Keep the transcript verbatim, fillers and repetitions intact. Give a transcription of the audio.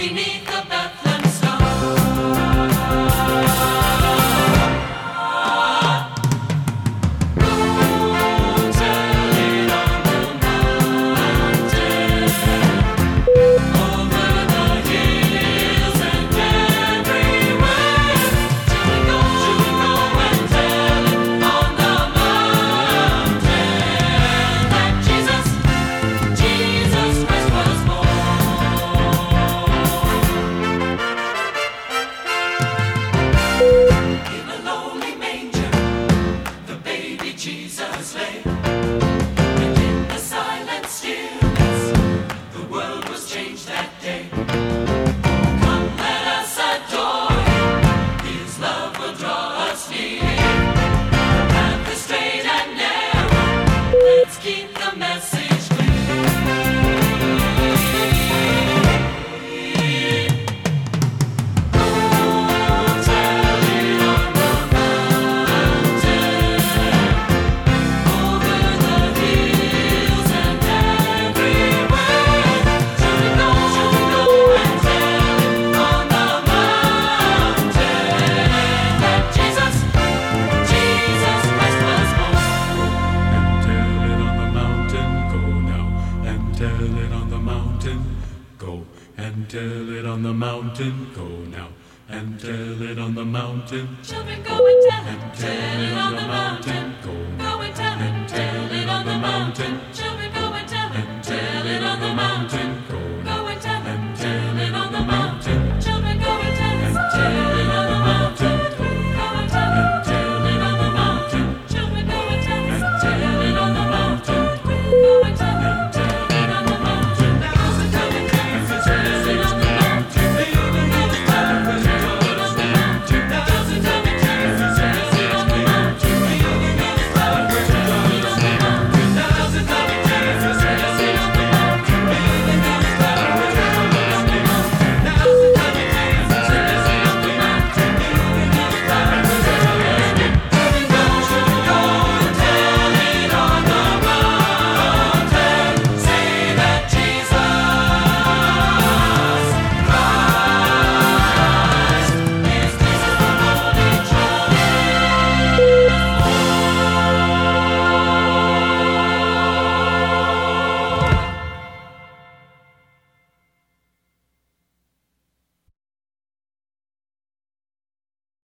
beneath the Bethlehem star. Jesus lay, and in the silent stillness, the world was changed that day. Come, let us adore Him, His love will draw us near. The path is straight and narrow, let's keep the message clear. Tell it on the mountain, go and tell it on the mountain, go now and tell it on the mountain. Children, go and tell it, and tell it on the mountain, go go and tell it, and tell it on the mountain. Children,